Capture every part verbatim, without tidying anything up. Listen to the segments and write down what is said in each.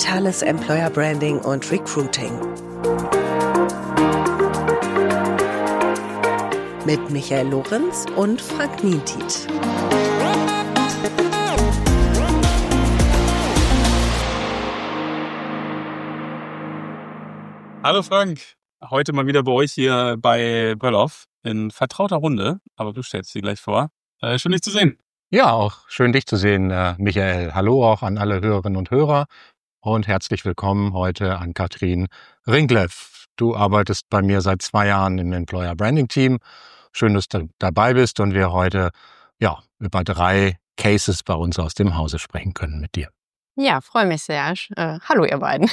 Digitales Employer Branding und Recruiting. Mit Michael Lorenz und Frank Nientit. Hallo Frank, heute mal wieder bei euch hier bei Böllhoff in vertrauter Runde, aber du stellst sie gleich vor. Äh, schön, dich zu sehen. Ja, auch schön, dich zu sehen, äh, Michael. Hallo auch an alle Hörerinnen und Hörer und herzlich willkommen heute an Katrin Ringleff. Du arbeitest bei mir seit zwei Jahren im Employer Branding Team. Schön, dass du dabei bist und wir heute ja über drei Cases bei uns aus dem Hause sprechen können mit dir. Ja, freue mich sehr. Äh, hallo ihr beiden.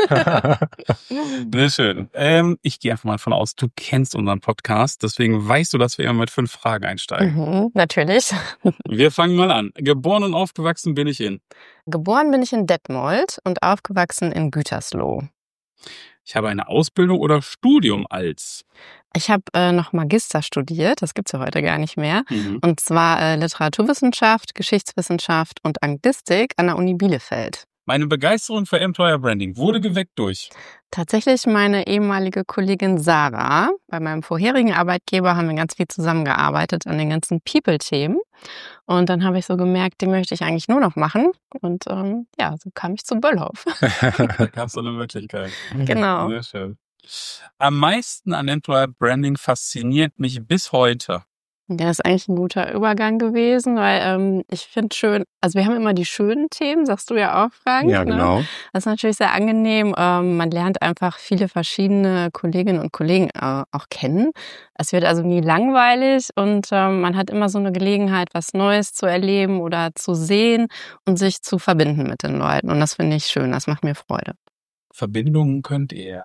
Sehr schön. Ähm, ich gehe einfach mal davon aus, du kennst unseren Podcast, deswegen weißt du, dass wir immer mit fünf Fragen einsteigen. Mhm, natürlich. Wir fangen mal an. Geboren und aufgewachsen bin ich in? Geboren bin ich in Detmold und aufgewachsen in Gütersloh. Ich habe eine Ausbildung oder Studium als? Ich habe äh, noch Magister studiert, das gibt's ja heute gar nicht mehr. Mhm. Und zwar äh, Literaturwissenschaft, Geschichtswissenschaft und Anglistik an der Uni Bielefeld. Meine Begeisterung für Employer Branding wurde geweckt durch? Tatsächlich meine ehemalige Kollegin Sarah. Bei meinem vorherigen Arbeitgeber haben wir ganz viel zusammengearbeitet an den ganzen People-Themen. Und dann habe ich so gemerkt, die möchte ich eigentlich nur noch machen. Und ähm, ja, so kam ich zu Böllhoff. Da gab es so eine Möglichkeit. Genau. Sehr schön. Am meisten an Employer Branding fasziniert mich bis heute. Ja, das ist eigentlich ein guter Übergang gewesen, weil ähm, ich finde schön, also wir haben immer die schönen Themen, sagst du ja auch, Frank. Ja, genau. Ne? Das ist natürlich sehr angenehm. Ähm, man lernt einfach viele verschiedene Kolleginnen und Kollegen äh, auch kennen. Es wird also nie langweilig und ähm, man hat immer so eine Gelegenheit, was Neues zu erleben oder zu sehen und sich zu verbinden mit den Leuten. Und das finde ich schön, das macht mir Freude. Verbindungen könnt ihr.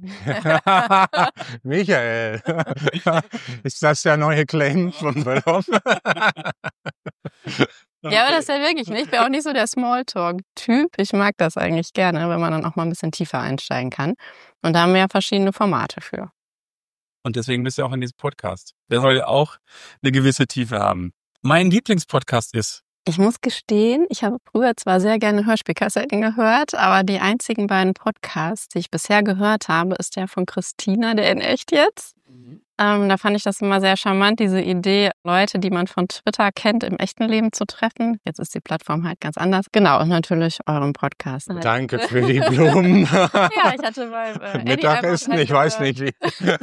Michael, ist das der neue Claim von Böllhoff? Ja, aber das ist ja wirklich nicht. Ich bin auch nicht so der Smalltalk-Typ. Ich mag das eigentlich gerne, wenn man dann auch mal ein bisschen tiefer einsteigen kann. Und da haben wir ja verschiedene Formate für. Und deswegen bist du auch in diesem Podcast. Der soll ja auch eine gewisse Tiefe haben. Mein Lieblingspodcast ist? Ich muss gestehen, ich habe früher zwar sehr gerne Hörspielkassetten gehört, aber die einzigen beiden Podcasts, die ich bisher gehört habe, ist der von Christina, der in echt jetzt. Mhm. Ähm, da fand ich das immer sehr charmant, diese Idee, Leute, die man von Twitter kennt, im echten Leben zu treffen. Jetzt ist die Plattform halt ganz anders. Genau, und natürlich euren Podcast. Danke für die Blumen. Ja, ich hatte mal äh, Mittagessen, ich weiß nicht wie.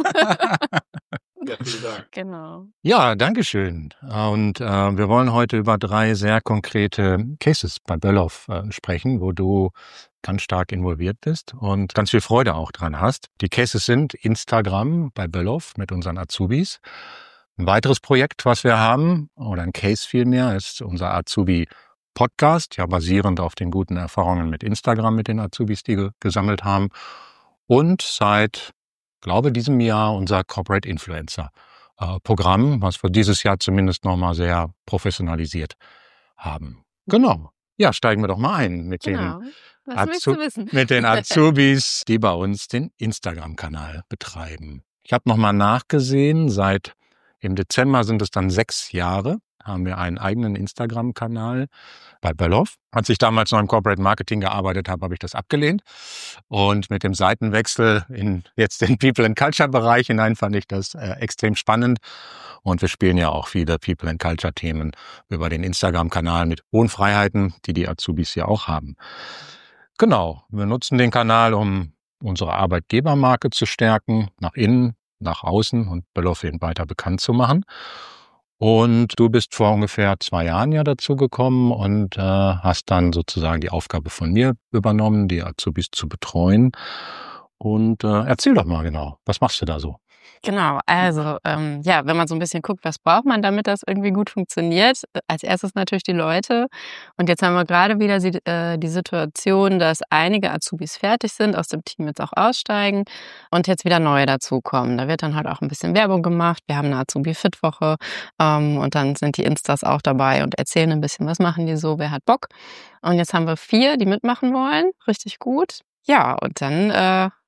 Ja, vielen Dank. Genau. Ja, danke schön. Und äh, wir wollen heute über drei sehr konkrete Cases bei Böllhoff äh, sprechen, wo du ganz stark involviert bist und ganz viel Freude auch dran hast. Die Cases sind Instagram bei Böllhoff mit unseren Azubis. Ein weiteres Projekt, was wir haben, oder ein Case vielmehr, ist unser Azubi-Podcast, ja basierend auf den guten Erfahrungen mit Instagram mit den Azubis, die ge- gesammelt haben. Und seit glaube, diesem Jahr unser Corporate Influencer äh, Programm, was wir dieses Jahr zumindest nochmal sehr professionalisiert haben. Genau. Ja, steigen wir doch mal ein mit, Genau. den, Was willst Azu- du wissen? mit den Azubis, die bei uns den Instagram-Kanal betreiben. Ich habe nochmal nachgesehen, seit im Dezember sind es dann sechs Jahre, haben wir einen eigenen Instagram-Kanal bei Böllhoff. Als ich damals noch im Corporate Marketing gearbeitet habe, habe ich das abgelehnt. Und mit dem Seitenwechsel in jetzt den People and Culture Bereich hinein fand ich das äh, extrem spannend. Und wir spielen ja auch viele People and Culture Themen über den Instagram-Kanal mit hohen Freiheiten, die die Azubis ja auch haben. Genau, wir nutzen den Kanal, um unsere Arbeitgebermarke zu stärken, nach innen, nach außen und Böllhoff eben weiter bekannt zu machen. Und du bist vor ungefähr zwei Jahren ja dazu gekommen und äh, hast dann sozusagen die Aufgabe von mir übernommen, die Azubis zu betreuen. Und äh, erzähl doch mal genau, was machst du da so? Genau, also ähm, ja, wenn man so ein bisschen guckt, was braucht man, damit das irgendwie gut funktioniert. Als erstes natürlich die Leute. Und jetzt haben wir gerade wieder die, äh, die Situation, dass einige Azubis fertig sind, aus dem Team jetzt auch aussteigen und jetzt wieder neue dazukommen. Da wird dann halt auch ein bisschen Werbung gemacht. Wir haben eine Azubi-Fit-Woche ähm, und dann sind die Instas auch dabei und erzählen ein bisschen, was machen die so, wer hat Bock. Und jetzt haben wir vier, die mitmachen wollen, richtig gut. Ja, und dann äh,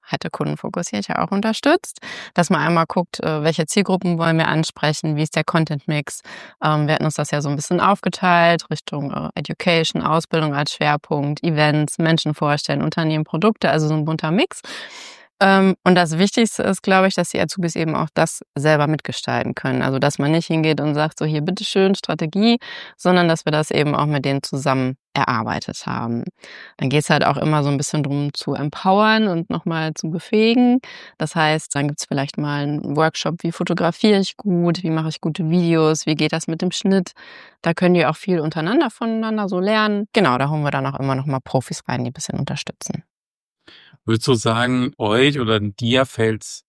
hätte kundenfokussiert ja auch unterstützt, dass man einmal guckt, welche Zielgruppen wollen wir ansprechen, wie ist der Content-Mix. Ähm, wir hatten uns das ja so ein bisschen aufgeteilt, Richtung äh, Education, Ausbildung als Schwerpunkt, Events, Menschen vorstellen, Unternehmen, Produkte, also so ein bunter Mix. Ähm, und das Wichtigste ist, glaube ich, dass die Azubis eben auch das selber mitgestalten können. Also, dass man nicht hingeht und sagt, so hier, bitteschön, Strategie, sondern dass wir das eben auch mit denen zusammen erarbeitet haben. Dann geht es halt auch immer so ein bisschen drum zu empowern und nochmal zu befähigen. Das heißt, dann gibt es vielleicht mal einen Workshop, wie fotografiere ich gut, wie mache ich gute Videos, wie geht das mit dem Schnitt. Da können die auch viel untereinander voneinander so lernen. Genau, da holen wir dann auch immer nochmal Profis rein, die ein bisschen unterstützen. Würdest du sagen, euch oder dir fällt's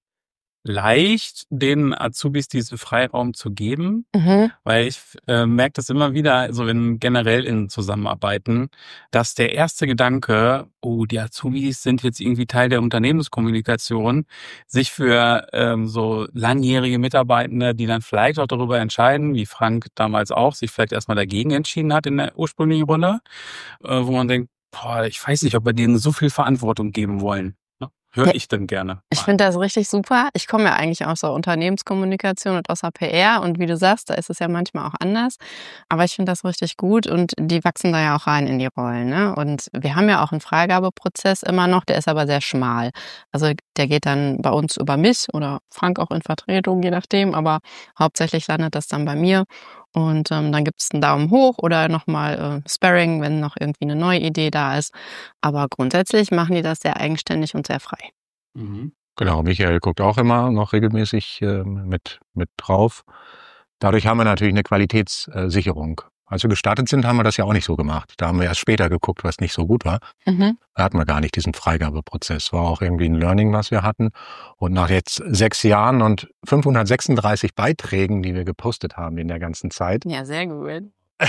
leicht, den Azubis diesen Freiraum zu geben? Mhm. Weil ich äh, merke das immer wieder, also wenn generell in Zusammenarbeiten, dass der erste Gedanke, oh, die Azubis sind jetzt irgendwie Teil der Unternehmenskommunikation, sich für ähm, so langjährige Mitarbeitende, die dann vielleicht auch darüber entscheiden, wie Frank damals auch, sich vielleicht erstmal dagegen entschieden hat in der ursprünglichen Runde, äh, wo man denkt, boah, ich weiß nicht, ob wir denen so viel Verantwortung geben wollen. Höre ich dann gerne. Ich finde das richtig super. Ich komme ja eigentlich aus der Unternehmenskommunikation und aus der P R und wie du sagst, da ist es ja manchmal auch anders. Aber ich finde das richtig gut und die wachsen da ja auch rein in die Rollen. Ne? Und wir haben ja auch einen Freigabeprozess immer noch, der ist aber sehr schmal. Also der geht dann bei uns über mich oder Frank auch in Vertretung, je nachdem, aber hauptsächlich landet das dann bei mir. Und ähm, dann gibt es einen Daumen hoch oder nochmal äh, Sparring, wenn noch irgendwie eine neue Idee da ist. Aber grundsätzlich machen die das sehr eigenständig und sehr frei. Mhm. Genau, Michael guckt auch immer noch regelmäßig äh, mit, mit drauf. Dadurch haben wir natürlich eine Qualitätssicherung. Als wir gestartet sind, haben wir das ja auch nicht so gemacht. Da haben wir erst später geguckt, was nicht so gut war. Mhm. Da hatten wir gar nicht diesen Freigabeprozess. War auch irgendwie ein Learning, was wir hatten. Und nach jetzt sechs Jahren und fünfhundertsechsunddreißig Beiträgen, die wir gepostet haben in der ganzen Zeit. Ja, sehr gut.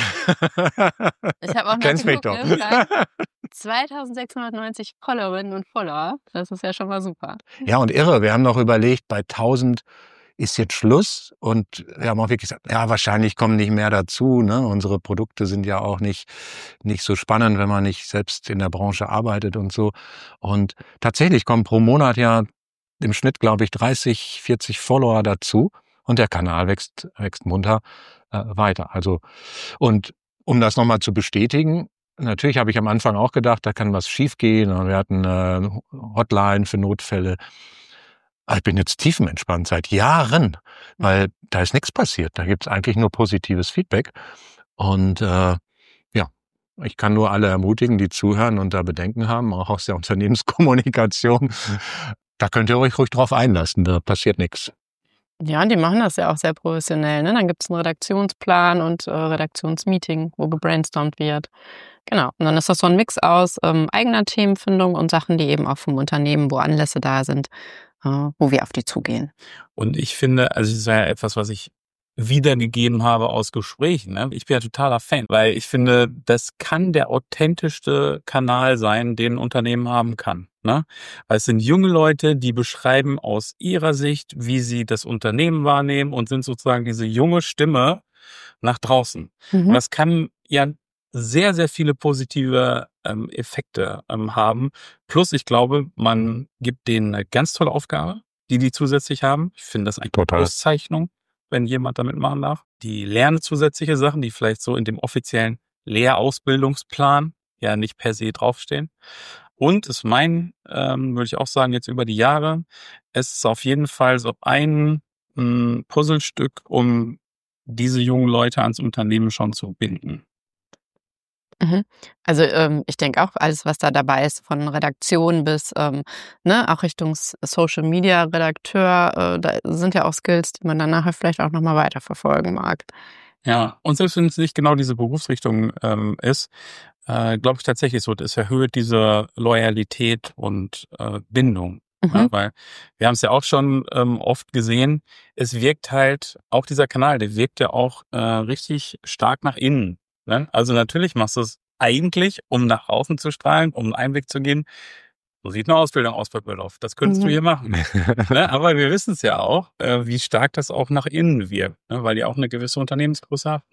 Ich habe auch noch Kennst mich geguckt, doch. ne? zweitausendsechshundertneunzig Followerinnen und Follower. Das ist ja schon mal super. Ja, und irre. Wir haben noch überlegt, bei tausend ist jetzt Schluss. Und wir haben auch wirklich gesagt, ja, wahrscheinlich kommen nicht mehr dazu. Ne? Unsere Produkte sind ja auch nicht, nicht so spannend, wenn man nicht selbst in der Branche arbeitet und so. Und tatsächlich kommen pro Monat ja im Schnitt, glaube ich, dreißig, vierzig Follower dazu. Und der Kanal wächst, wächst munter äh, weiter. Also, und um das nochmal zu bestätigen, natürlich habe ich am Anfang auch gedacht, da kann was schiefgehen. Und wir hatten eine Hotline für Notfälle. Aber ich bin jetzt tiefenentspannt seit Jahren, weil da ist nichts passiert. Da gibt's eigentlich nur positives Feedback. Und äh, ja, ich kann nur alle ermutigen, die zuhören und da Bedenken haben, auch aus der Unternehmenskommunikation. Da könnt ihr euch ruhig drauf einlassen, da passiert nichts. Ja, und die machen das ja auch sehr professionell. Ne? Dann gibt es einen Redaktionsplan und äh, Redaktionsmeeting, wo gebrainstormt wird. Genau. Und dann ist das so ein Mix aus ähm, eigener Themenfindung und Sachen, die eben auch vom Unternehmen, wo Anlässe da sind, äh, wo wir auf die zugehen. Und ich finde, also das ist ja etwas, was ich wiedergegeben habe aus Gesprächen. Ne? Ich bin ja totaler Fan, weil ich finde, das kann der authentischste Kanal sein, den ein Unternehmen haben kann. Ne? Weil es sind junge Leute, die beschreiben aus ihrer Sicht, wie sie das Unternehmen wahrnehmen und sind sozusagen diese junge Stimme nach draußen. Mhm. Und das kann ja sehr, sehr viele positive ähm, Effekte ähm, haben. Plus, ich glaube, man gibt denen eine ganz tolle Aufgabe, die die zusätzlich haben. Ich finde das eine Total. Auszeichnung, wenn jemand damit machen darf. Die lernen zusätzliche Sachen, die vielleicht so in dem offiziellen Lehrausbildungsplan ja nicht per se draufstehen. Und ist mein, ähm, würde ich auch sagen, jetzt über die Jahre, es ist auf jeden Fall so ein mh, Puzzlestück, um diese jungen Leute ans Unternehmen schon zu binden. Mhm. Also ähm, ich denke auch, alles, was da dabei ist, von Redaktion bis ähm, ne, auch Richtung Social Media Redakteur, äh, da sind ja auch Skills, die man dann nachher vielleicht auch nochmal weiterverfolgen mag. Ja, und selbst wenn es nicht genau diese Berufsrichtung ähm, ist, äh, glaube ich tatsächlich so, es erhöht diese Loyalität und äh, Bindung. Mhm. Ja, weil wir haben es ja auch schon ähm, oft gesehen, es wirkt halt, auch dieser Kanal, der wirkt ja auch äh, richtig stark nach innen. Ne? Also natürlich machst du es eigentlich, um nach außen zu strahlen, um einen Einblick zu geben. So sieht eine Ausbildung aus bei Böllhoff. Das könntest Mhm. du hier machen. Ne? Aber wir wissen es ja auch, äh, wie stark das auch nach innen wirkt, ne? Weil die auch eine gewisse Unternehmensgröße haben. Ne?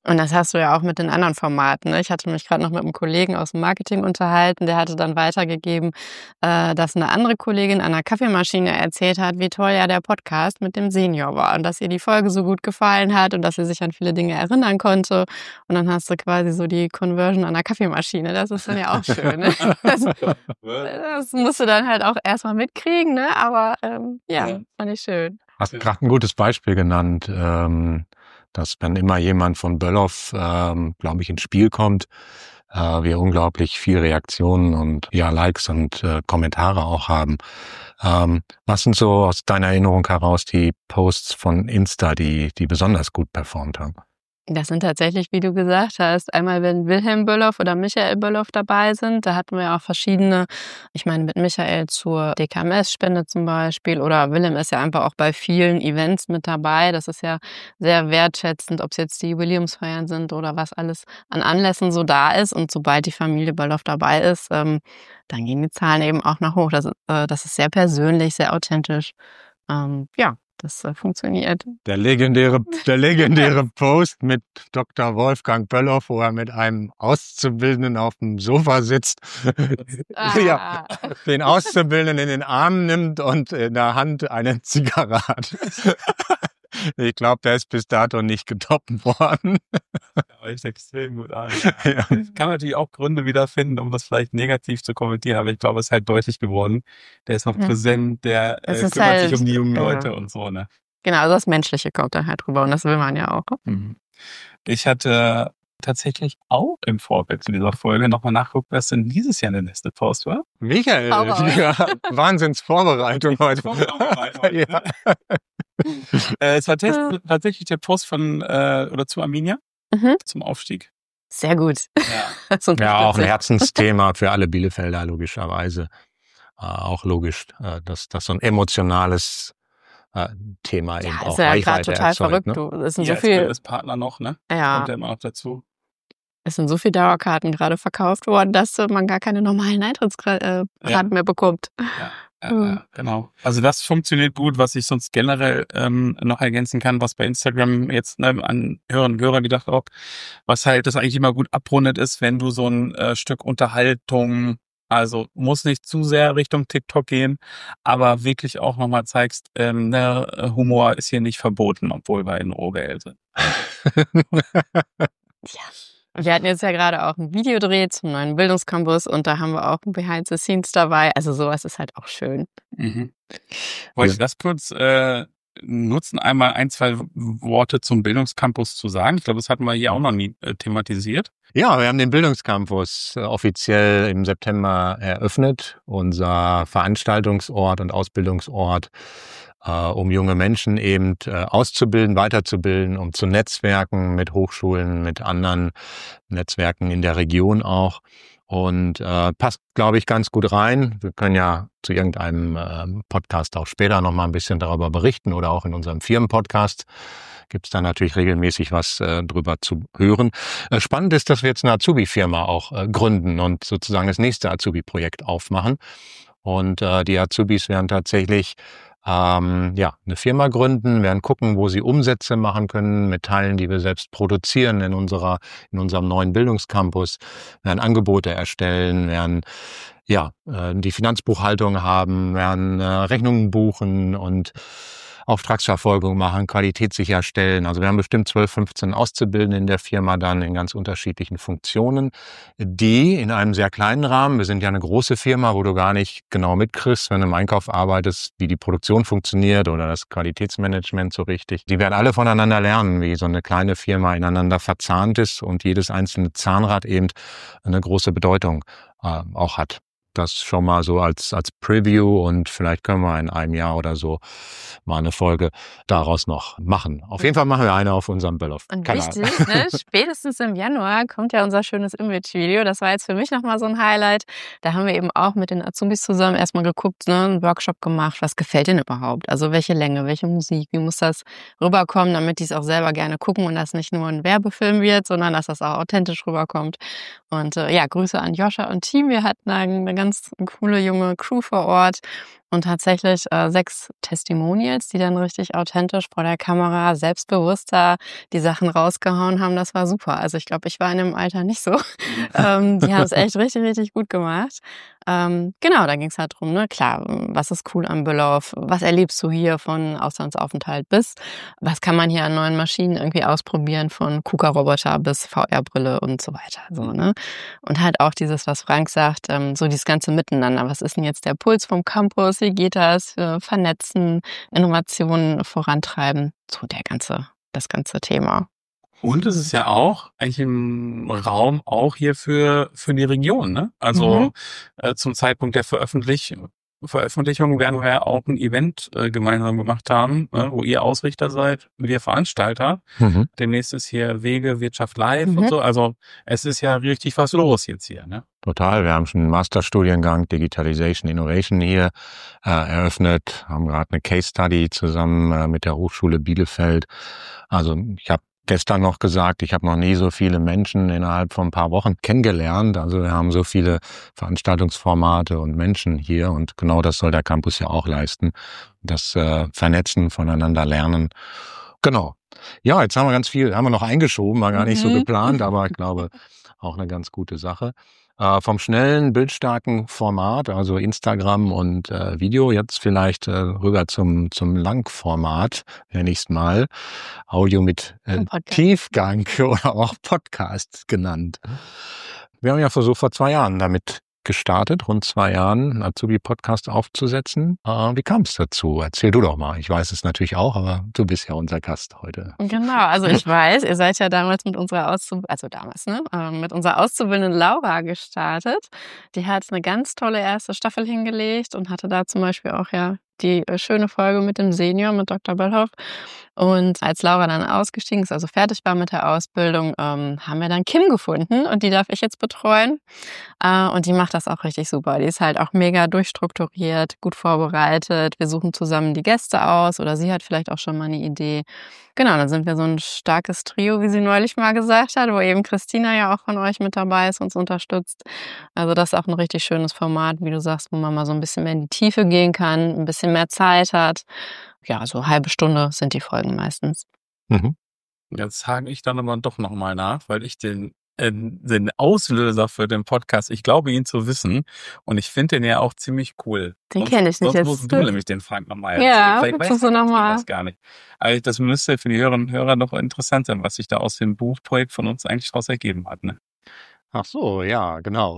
Und das hast du ja auch mit den anderen Formaten. Ne? Ich hatte mich gerade noch mit einem Kollegen aus dem Marketing unterhalten, der hatte dann weitergegeben, äh, dass eine andere Kollegin an der Kaffeemaschine erzählt hat, wie toll ja der Podcast mit dem Senior war und dass ihr die Folge so gut gefallen hat und dass sie sich an viele Dinge erinnern konnte. Und dann hast du quasi so die Conversion an der Kaffeemaschine. Das ist dann ja auch schön. Ne? Das, das musst du dann halt auch erstmal mitkriegen, ne? Aber ähm, ja, ja, fand ich schön. Hast gerade ein gutes Beispiel genannt, ähm, dass wenn immer jemand von Böllhoff, ähm, glaube ich, ins Spiel kommt, äh, wir unglaublich viel Reaktionen und ja Likes und äh, Kommentare auch haben. Ähm, was sind so aus deiner Erinnerung heraus die Posts von Insta, die die besonders gut performt haben? Das sind tatsächlich, wie du gesagt hast, einmal wenn Wilhelm Böllhoff oder Michael Böllhoff dabei sind, da hatten wir auch verschiedene, ich meine mit Michael zur D K M S-Spende zum Beispiel oder Wilhelm ist ja einfach auch bei vielen Events mit dabei, das ist ja sehr wertschätzend, ob es jetzt die Jubiläumsfeiern sind oder was alles an Anlässen so da ist und sobald die Familie Böllhoff dabei ist, ähm, dann gehen die Zahlen eben auch nach hoch, das, äh, das ist sehr persönlich, sehr authentisch, ähm, ja. Das äh, funktioniert. Der legendäre, der legendäre Post mit Doktor Wolfgang Böllhoff, wo er mit einem Auszubildenden auf dem Sofa sitzt, ah. ja, den Auszubildenden in den Arm nimmt und in der Hand eine Zigarre hat. Ich glaube, der ist bis dato nicht getoppt worden. Ja, ist extrem gut an. Ja. Ich kann natürlich auch Gründe wiederfinden, um das vielleicht negativ zu kommentieren, aber ich glaube, es ist halt deutlich geworden. Der ist noch ja. präsent, der äh, kümmert halt, sich um die jungen Leute ja. und so, ne? Genau, also das Menschliche kommt dann halt rüber und das will man ja auch. Mhm. Ich hatte tatsächlich auch im Vorfeld zu dieser Folge nochmal nachgeguckt, was denn dieses Jahr der nächste Post war. Michael, ja, Wahnsinnsvorbereitung heute. Vorbereitung heute. Ja. äh, es war t- tatsächlich der Post von äh, oder zu Arminia mhm. zum Aufstieg. Sehr gut. Ja, ja auch ein Herzensthema für alle Bielefelder logischerweise. Äh, auch logisch, äh, dass das so ein emotionales äh, Thema ja, eben ist auch ja Reichweite gerade total erzeugt, verrückt. Ne? Du, es sind ja, so viel als Partner noch, ne? Ja. Kommt ja immer noch dazu. Es sind so viele Dauerkarten gerade verkauft worden, dass man gar keine normalen Eintrittskarten äh, ja. mehr bekommt. Ja. Ja, mhm. genau. Also das funktioniert gut, was ich sonst generell ähm, noch ergänzen kann, was bei Instagram jetzt ne, an Hörerinnen und Hörer gedacht auch, was halt das eigentlich immer gut abrundet ist, wenn du so ein äh, Stück Unterhaltung, also muss nicht zu sehr Richtung TikTok gehen, aber wirklich auch nochmal zeigst, ähm, ne, Humor ist hier nicht verboten, obwohl wir in O G L sind. Ja. Wir hatten jetzt ja gerade auch ein Videodreh zum neuen Bildungscampus und da haben wir auch ein Behind the Scenes dabei. Also sowas ist halt auch schön. Mhm. Wollte ich das kurz äh, nutzen, einmal ein, zwei Worte zum Bildungscampus zu sagen? Ich glaube, das hatten wir hier auch noch nie äh, thematisiert. Ja, wir haben den Bildungscampus äh, offiziell im September eröffnet. Unser Veranstaltungsort und Ausbildungsort, äh, um junge Menschen eben äh, auszubilden, weiterzubilden, um zu netzwerken mit Hochschulen, mit anderen Netzwerken in der Region auch. Und äh, passt, glaube ich, ganz gut rein. Wir können ja zu irgendeinem äh, Podcast auch später noch mal ein bisschen darüber berichten oder auch in unserem Firmenpodcast gibt es da natürlich regelmäßig was äh, drüber zu hören. Äh, spannend ist, dass wir jetzt eine Azubi-Firma auch äh, gründen und sozusagen das nächste Azubi-Projekt aufmachen. Und äh, die Azubis werden tatsächlich ähm, ja eine Firma gründen, werden gucken, wo sie Umsätze machen können mit Teilen, die wir selbst produzieren in unserer in unserem neuen Bildungscampus, werden Angebote erstellen, werden ja äh, die Finanzbuchhaltung haben, werden äh, Rechnungen buchen und Auftragsverfolgung machen, Qualität sicherstellen. Also wir haben bestimmt zwölf, fünfzehn Auszubildende in der Firma dann in ganz unterschiedlichen Funktionen, die in einem sehr kleinen Rahmen, wir sind ja eine große Firma, wo du gar nicht genau mitkriegst, wenn du im Einkauf arbeitest, wie die Produktion funktioniert oder das Qualitätsmanagement so richtig. Die werden alle voneinander lernen, wie so eine kleine Firma ineinander verzahnt ist und jedes einzelne Zahnrad eben eine große Bedeutung äh, auch hat. Das schon mal so als als Preview und vielleicht können wir in einem Jahr oder so mal eine Folge daraus noch machen. Auf jeden Fall machen wir eine auf unserem Böllhoff-Kanal. Und wichtig, ne? Spätestens im Januar kommt ja unser schönes Image-Video. Das war jetzt für mich nochmal so ein Highlight. Da haben wir eben auch mit den Azubis zusammen erstmal geguckt, ne, einen Workshop gemacht. Was gefällt denen überhaupt? Also welche Länge, welche Musik, wie muss das rüberkommen, damit die es auch selber gerne gucken und das nicht nur ein Werbefilm wird, sondern dass das auch authentisch rüberkommt. Und äh, ja, Grüße an Joscha und Team. Wir hatten eine ganz coole junge Crew vor Ort. und tatsächlich äh, sechs Testimonials, die dann richtig authentisch vor der Kamera, selbstbewusster die Sachen rausgehauen haben. Das war super. Also ich glaube, ich war in dem Alter nicht so. ähm, die haben es echt richtig, richtig gut gemacht. Ähm, genau, da ging es halt drum, ne? Klar, was ist cool am Beloff? Was erlebst du hier von Auslandsaufenthalt bis? Was kann man hier an neuen Maschinen irgendwie ausprobieren, von KUKA-Roboter bis V R-Brille und so weiter. So, ne? Und halt auch dieses, was Frank sagt, ähm, so dieses ganze Miteinander. Was ist denn jetzt der Puls vom Campus? Wie geht das? Äh, vernetzen, Innovationen vorantreiben. So der ganze, das ganze Thema. Und es ist ja auch eigentlich im Raum auch hier für, für die Region, ne? Also Mhm. äh, zum Zeitpunkt der Veröffentlich Veröffentlichung werden wir ja auch ein Event äh, gemeinsam gemacht haben, äh, wo ihr Ausrichter seid, wir Veranstalter. Mhm. Demnächst ist hier Wege, Wirtschaft live Mhm. und so. Also es ist ja richtig was los jetzt hier, ne? Total. Wir haben schon einen Masterstudiengang Digitalization Innovation hier äh, eröffnet, haben gerade eine Case Study zusammen äh, mit der Hochschule Bielefeld. Also ich habe gestern noch gesagt, ich habe noch nie so viele Menschen innerhalb von ein paar Wochen kennengelernt. Also wir haben so viele Veranstaltungsformate und Menschen hier und genau das soll der Campus ja auch leisten. Das äh, Vernetzen, voneinander lernen. Genau. Ja, jetzt haben wir ganz viel, haben wir noch eingeschoben, war gar nicht so Mhm. geplant, aber ich glaube auch eine ganz gute Sache. Äh, vom schnellen, bildstarken Format, also Instagram und äh, Video, jetzt vielleicht äh, rüber zum zum Langformat, nenne ich's mal. Audio mit äh, Ein Podcast. Tiefgang oder auch Podcast genannt. Wir haben ja versucht, vor zwei Jahren damit gestartet, rund zwei Jahren einen Azubi-Podcast aufzusetzen. Äh, wie kam es dazu? Erzähl du doch mal. Ich weiß es natürlich auch, aber du bist ja unser Gast heute. Genau, also ich weiß, ihr seid ja damals mit unserer Auszubildenden, also damals, ne, ähm, mit unserer Auszubildenden Laura gestartet. Die hat eine ganz tolle erste Staffel hingelegt und hatte da zum Beispiel auch ja die äh, schöne Folge mit dem Senior, mit Doktor Bellhoff. Und als Laura dann ausgestiegen ist, also fertig war mit der Ausbildung, ähm, haben wir dann Kim gefunden und die darf ich jetzt betreuen. Äh, und die macht das auch richtig super. Die ist halt auch mega durchstrukturiert, gut vorbereitet. Wir suchen zusammen die Gäste aus oder sie hat vielleicht auch schon mal eine Idee. Genau, dann sind wir so ein starkes Trio, wie sie neulich mal gesagt hat, wo eben Christina ja auch von euch mit dabei ist, uns unterstützt. Also das ist auch ein richtig schönes Format, wie du sagst, wo man mal so ein bisschen mehr in die Tiefe gehen kann, ein bisschen mehr Zeit hat. Ja, so eine halbe Stunde sind die Folgen meistens. Mhm. Jetzt hake ich dann aber doch nochmal nach, weil ich den, äh, den Auslöser für den Podcast, ich glaube ihn zu wissen und ich finde den ja auch ziemlich cool. Den Sonst- kenn ich nicht Sonst jetzt. musst du nämlich den Frank nochmal Ja, erzählen. Vielleicht willst du weiß noch der mal? das gar nicht. Also das müsste für die Hörerinnen und Hörer doch interessant sein, was sich da aus dem Buchprojekt von uns eigentlich daraus ergeben hat. Ne? Ach so, ja, genau.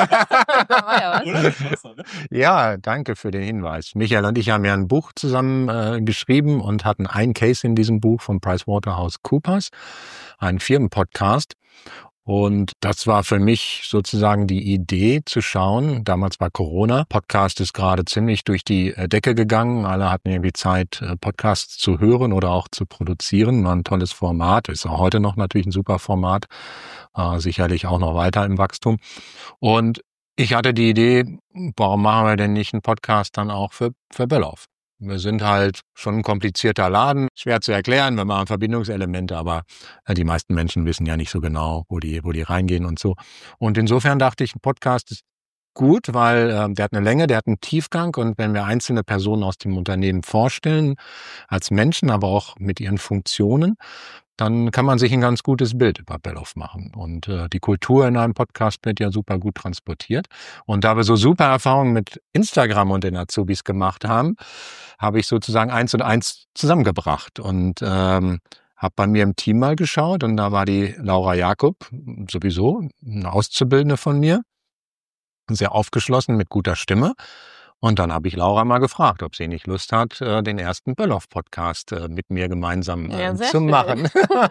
Da war ja was. Oder? Das war's doch, ne? Ja, danke für den Hinweis. Michael und ich haben ja ein Buch zusammen äh, geschrieben und hatten ein Case in diesem Buch von PricewaterhouseCoopers, einen Firmenpodcast. Und das war für mich sozusagen die Idee zu schauen, damals war Corona, Podcast ist gerade ziemlich durch die äh, Decke gegangen, alle hatten irgendwie Zeit, äh, Podcasts zu hören oder auch zu produzieren, war ein tolles Format, ist auch heute noch natürlich ein super Format, äh, sicherlich auch noch weiter im Wachstum. Und ich hatte die Idee, warum machen wir denn nicht einen Podcast dann auch für, für Bellhoff? Wir sind halt schon ein komplizierter Laden, schwer zu erklären, wir machen Verbindungselemente, aber äh, die meisten Menschen wissen ja nicht so genau, wo die, wo die reingehen und so. Und insofern dachte ich, ein Podcast ist gut, weil äh, der hat eine Länge, der hat einen Tiefgang und wenn wir einzelne Personen aus dem Unternehmen vorstellen, als Menschen, aber auch mit ihren Funktionen, dann kann man sich ein ganz gutes Bild über Bellhoff machen. Und äh, die Kultur in einem Podcast wird ja super gut transportiert. Und da wir so super Erfahrungen mit Instagram und den Azubis gemacht haben, habe ich sozusagen eins und eins zusammengebracht und ähm, habe bei mir im Team mal geschaut und da war die Laura Jakob, sowieso eine Auszubildende von mir, sehr aufgeschlossen mit guter Stimme. Und dann habe ich Laura mal gefragt, ob sie nicht Lust hat, äh, den ersten Bellhoff-Podcast äh, mit mir gemeinsam äh, Ja, sehr zu schön. machen.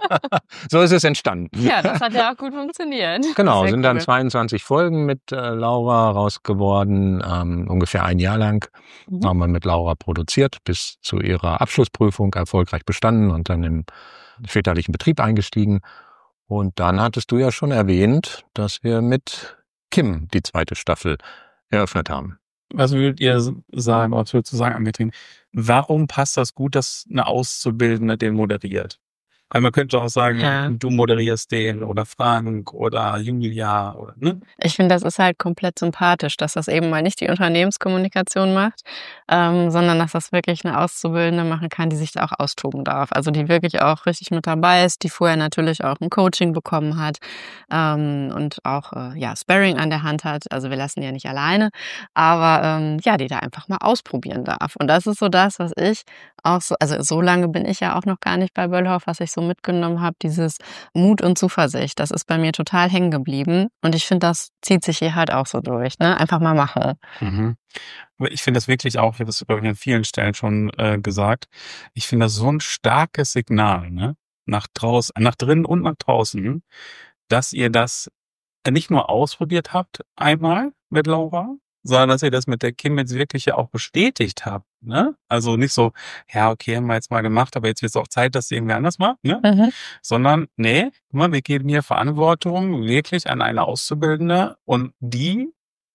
So ist es entstanden. Ja, das hat ja auch gut funktioniert. Genau, Sehr sind dann cool. zweiundzwanzig Folgen mit äh, Laura raus geworden, ähm, ungefähr ein Jahr lang Mhm. haben wir mit Laura produziert, bis zu ihrer Abschlussprüfung erfolgreich bestanden und dann im väterlichen Betrieb eingestiegen. Und dann hattest du ja schon erwähnt, dass wir mit Kim die zweite Staffel eröffnet haben. Was würdet ihr sagen, was würdest du sagen, Ann-Kathrin? Warum passt das gut, dass eine Auszubildende den moderiert? Weil man könnte auch sagen, Ja. du moderierst den oder Frank oder Julia oder, ne? Ich finde, das ist halt komplett sympathisch, dass das eben mal nicht die Unternehmenskommunikation macht, ähm, sondern dass das wirklich eine Auszubildende machen kann, die sich da auch austoben darf. Also die wirklich auch richtig mit dabei ist, die vorher natürlich auch ein Coaching bekommen hat ähm, und auch äh, ja Sparring an der Hand hat. Also wir lassen die ja nicht alleine, aber ähm, ja, die da einfach mal ausprobieren darf. Und das ist so das, was ich auch so, also so lange bin ich ja auch noch gar nicht bei Böllhoff, was ich so mitgenommen habe, dieses Mut und Zuversicht, das ist bei mir total hängen geblieben. Und ich finde, das zieht sich hier halt auch so durch, ne? Einfach mal machen. Mhm. Aber ich finde das wirklich auch, ich habe das, glaube ich, an vielen Stellen schon äh, gesagt, ich finde das so ein starkes Signal, ne? Nach draußen, nach drinnen und nach draußen, dass ihr das nicht nur ausprobiert habt einmal mit Laura, sondern dass ihr das mit der Kim jetzt wirklich ja auch bestätigt habt, ne? Also nicht so, ja, okay, haben wir jetzt mal gemacht, aber jetzt wird es auch Zeit, dass ihr irgendwie anders macht, ne? Mhm. Sondern, nee, guck mal, wir geben hier Verantwortung wirklich an eine Auszubildende und die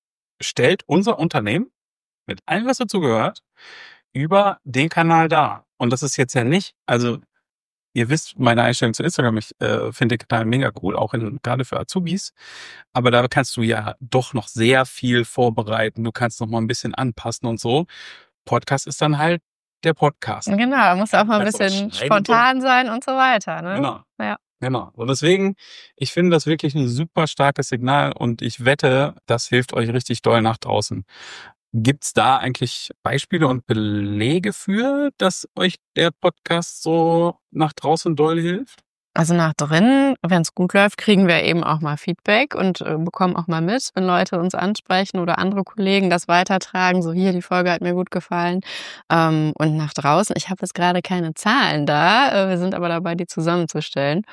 stellt unser Unternehmen mit allem, was dazugehört, über den Kanal dar. Und das ist jetzt ja nicht, also ihr wisst meine Einstellung zu Instagram, ich äh, finde den Kanal mega cool, auch in, gerade für Azubis. Aber da kannst du ja doch noch sehr viel vorbereiten. Du kannst noch mal ein bisschen anpassen und so. Podcast ist dann halt der Podcast. Genau, da muss auch mal ein Kannst du auch bisschen schneiden spontan sein und so weiter, ne? Genau. Ja. Genau. Und deswegen, ich finde das wirklich ein super starkes Signal und ich wette, das hilft euch richtig doll nach draußen. Gibt's da eigentlich Beispiele und Belege für, dass euch der Podcast so nach draußen doll hilft? Also nach drinnen, wenn es gut läuft, kriegen wir eben auch mal Feedback und äh, bekommen auch mal mit, wenn Leute uns ansprechen oder andere Kollegen das weitertragen, so hier, die Folge hat mir gut gefallen. Ähm, und nach draußen, ich habe jetzt gerade keine Zahlen da, äh, wir sind aber dabei, die zusammenzustellen.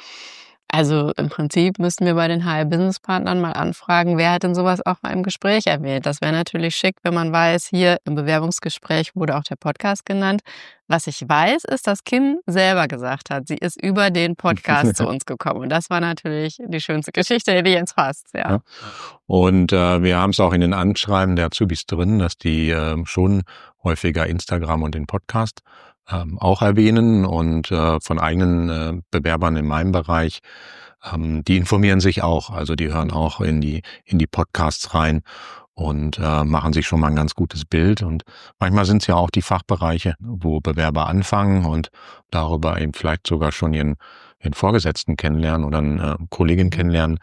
Also im Prinzip müssten wir bei den H R-Business-Partnern mal anfragen, wer hat denn sowas auch mal im Gespräch erwähnt. Das wäre natürlich schick, wenn man weiß, hier im Bewerbungsgespräch wurde auch der Podcast genannt. Was ich weiß, ist, dass Kim selber gesagt hat, sie ist über den Podcast zu uns gekommen. Und das war natürlich die schönste Geschichte, die jetzt passt. Ja. Ja. Und äh, wir haben es auch in den Anschreiben der Azubis drin, dass die äh, schon häufiger Instagram und den Podcast ähm, auch erwähnen und äh, von eigenen äh, Bewerbern in meinem Bereich, ähm, die informieren sich auch, also die hören auch in die in die Podcasts rein und äh, machen sich schon mal ein ganz gutes Bild. Und manchmal sind es ja auch die Fachbereiche, wo Bewerber anfangen und darüber eben vielleicht sogar schon ihren, ihren Vorgesetzten kennenlernen oder eine äh, Kollegin kennenlernen.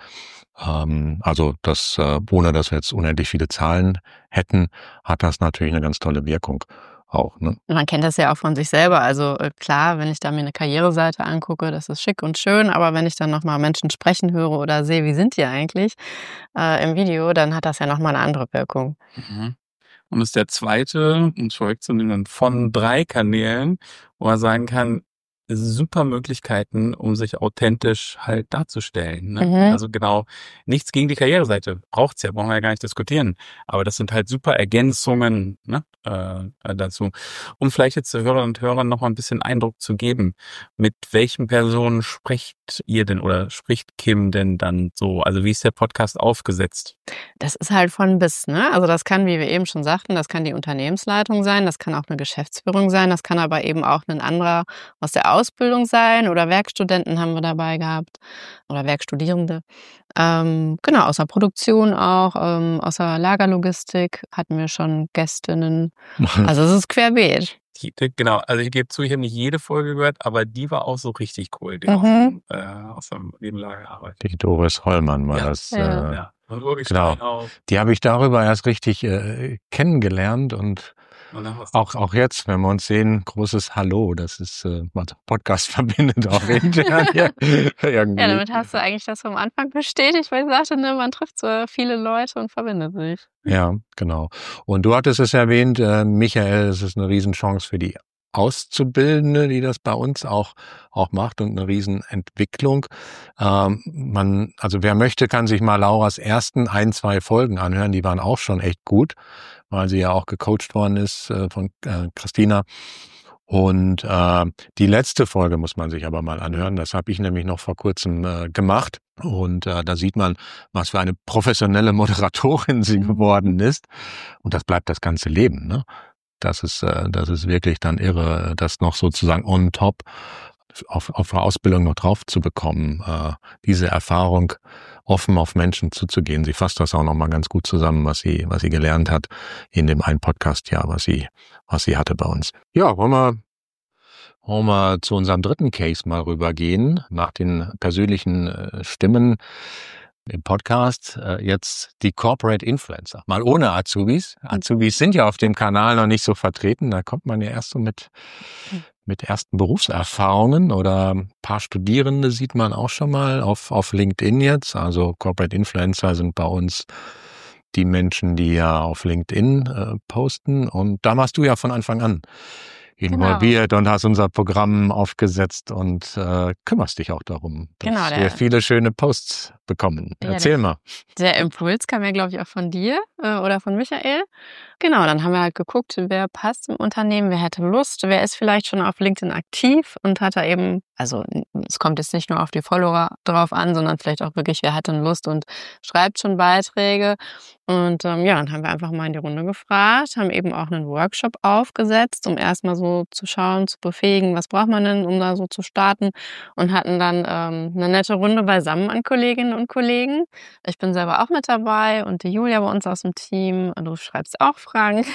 Ähm, also das, äh, ohne dass wir jetzt unendlich viele Zahlen hätten, hat das natürlich eine ganz tolle Wirkung auch. Ne? Man kennt das ja auch von sich selber. Also äh, klar, wenn ich da mir eine Karriereseite angucke, das ist schick und schön, aber wenn ich dann nochmal Menschen sprechen höre oder sehe, wie sind die eigentlich äh, im Video, dann hat das ja nochmal eine andere Wirkung. Mhm. Und das ist der zweite, um es vorwegzunehmen, von drei Kanälen, wo man sagen kann, super Möglichkeiten, um sich authentisch halt darzustellen. Ne? Mhm. Also genau, nichts gegen die Karriereseite. Braucht's ja, brauchen wir ja gar nicht diskutieren. Aber das sind halt super Ergänzungen, ne, äh, dazu. Um vielleicht jetzt den Hörerinnen und Hörern noch mal ein bisschen Eindruck zu geben, mit welchen Personen sprecht ihr denn oder spricht Kim denn dann so? Also wie ist der Podcast aufgesetzt? Das ist halt von bis, ne? Also das kann, wie wir eben schon sagten, das kann die Unternehmensleitung sein, das kann auch eine Geschäftsführung sein, das kann aber eben auch ein anderer aus der Ausbildung sein oder Werkstudenten haben wir dabei gehabt oder Werkstudierende. Ähm, genau, aus der Produktion auch, ähm, aus der Lagerlogistik hatten wir schon Gästinnen. Also es ist querbeet. Die, genau, also ich gebe zu, ich habe nicht jede Folge gehört, aber die war auch so richtig cool, die Mhm. aus, äh, aus dem Nebenlager arbeitet. Die Doris Hollmann war Ja. das. Ja. Äh, Ja, und Ulrich genau. Steinau. Die habe ich darüber erst richtig äh, kennengelernt und Und dann was auch auch jetzt, wenn wir uns sehen, großes Hallo. Das ist äh, was Podcast verbindet auch intern hier irgendwie. Ja, damit hast du eigentlich das vom Anfang bestätigt, weil ich sagte, ne, man trifft so viele Leute und verbindet sich. Ja, genau. Und du hattest es erwähnt, äh, Michael, es ist eine Riesenchance für die Auszubildende, die das bei uns auch auch macht und eine Riesenentwicklung. Ähm, man, also wer möchte, kann sich mal Lauras ersten ein, zwei Folgen anhören. Die waren auch schon echt gut, weil sie ja auch gecoacht worden ist äh, von äh, Christina. Und äh, die letzte Folge muss man sich aber mal anhören. Das habe ich nämlich noch vor kurzem äh, gemacht. Und äh, da sieht man, was für eine professionelle Moderatorin sie geworden ist. Und das bleibt das ganze Leben, ne? Das ist, äh, das ist wirklich dann irre, das noch sozusagen on top auf, auf eine Ausbildung noch drauf zu bekommen, äh, diese Erfahrung offen auf Menschen zuzugehen. Sie fasst das auch nochmal ganz gut zusammen, was sie, was sie gelernt hat in dem einen Podcast-Jahr, was sie, was sie hatte bei uns. Ja, wollen wir, wollen wir zu unserem dritten Case mal rübergehen, nach den persönlichen äh, Stimmen im Podcast, äh, jetzt die Corporate Influencer. Mal ohne Azubis. Azubis sind ja auf dem Kanal noch nicht so vertreten. Da kommt man ja erst so mit, mit ersten Berufserfahrungen oder ein paar Studierende sieht man auch schon mal auf, auf LinkedIn jetzt. Also Corporate Influencer sind bei uns die Menschen, die ja auf LinkedIn äh, posten. Und da warst du ja von Anfang an involviert genau. und hast unser Programm aufgesetzt und äh, kümmerst dich auch darum, dass genau, der, wir viele schöne Posts bekommen. Ja, Erzähl der, mal. Der Impuls kam ja, glaube ich, auch von dir äh, oder von Michael. Genau, dann haben wir halt geguckt, wer passt im Unternehmen, wer hätte Lust, wer ist vielleicht schon auf LinkedIn aktiv und hat da eben, also es kommt jetzt nicht nur auf die Follower drauf an, sondern vielleicht auch wirklich, wer hat denn Lust und schreibt schon Beiträge. Und ähm, ja, dann haben wir einfach mal in die Runde gefragt, haben eben auch einen Workshop aufgesetzt, um erstmal so zu schauen, zu befähigen, was braucht man denn, um da so zu starten und hatten dann ähm, eine nette Runde beisammen an Kolleginnen und Kollegen. Ich bin selber auch mit dabei und die Julia bei uns aus dem Team. Und du schreibst auch Fragen.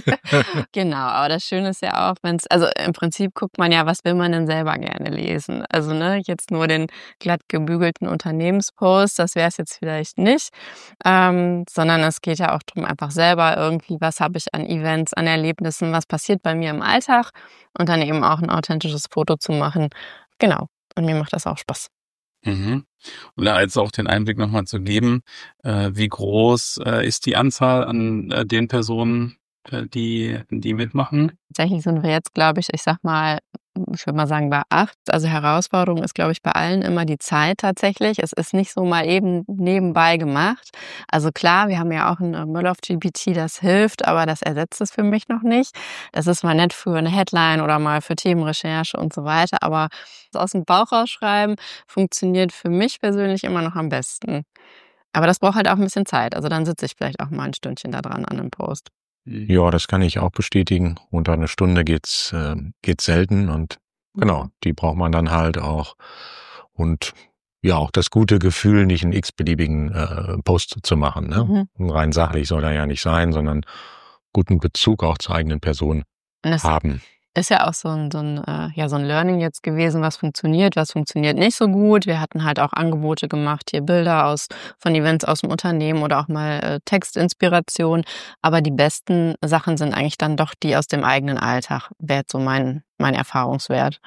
Genau, aber das Schöne ist ja auch, wenn es, also im Prinzip guckt man ja, was will man denn selber gerne lesen? Also ne, jetzt nur den glatt gebügelten Unternehmenspost, das wäre es jetzt vielleicht nicht, ähm, sondern es geht ja auch darum, einfach selber irgendwie, was habe ich an Events, an Erlebnissen, was passiert bei mir im Alltag und dann eben auch ein authentisches Foto zu machen. Genau, und mir macht das auch Spaß. Mhm. Und da jetzt auch den Einblick nochmal zu geben, äh, wie groß äh, ist die Anzahl an äh, den Personen, äh, die die mitmachen? Tatsächlich sind wir jetzt, glaube ich, ich sag mal, ich würde mal sagen bei acht. Also Herausforderung ist, glaube ich, bei allen immer die Zeit tatsächlich. Es ist nicht so mal eben nebenbei gemacht. Also klar, wir haben ja auch ein Müll-Off-G P T, das hilft, aber das ersetzt es für mich noch nicht. Das ist mal nett für eine Headline oder mal für Themenrecherche und so weiter, aber aus dem Bauch rausschreiben funktioniert für mich persönlich immer noch am besten. Aber das braucht halt auch ein bisschen Zeit. Also dann sitze ich vielleicht auch mal ein Stündchen da dran an einem Post. Ja, das kann ich auch bestätigen. Unter eine Stunde geht's äh, geht's selten und genau, die braucht man dann halt auch. Und ja, auch das gute Gefühl, nicht einen x-beliebigen äh, Post zu machen. Ne? Mhm. Rein sachlich soll er ja nicht sein, sondern guten Bezug auch zur eigenen Person haben. Ist ja auch so ein, so ein, äh, ja, so ein Learning jetzt gewesen, was funktioniert, was funktioniert nicht so gut. Wir hatten halt auch Angebote gemacht, hier Bilder aus von Events aus dem Unternehmen oder auch mal äh, Textinspiration. Aber die besten Sachen sind eigentlich dann doch die aus dem eigenen Alltag, wäre jetzt so mein, mein Erfahrungswert.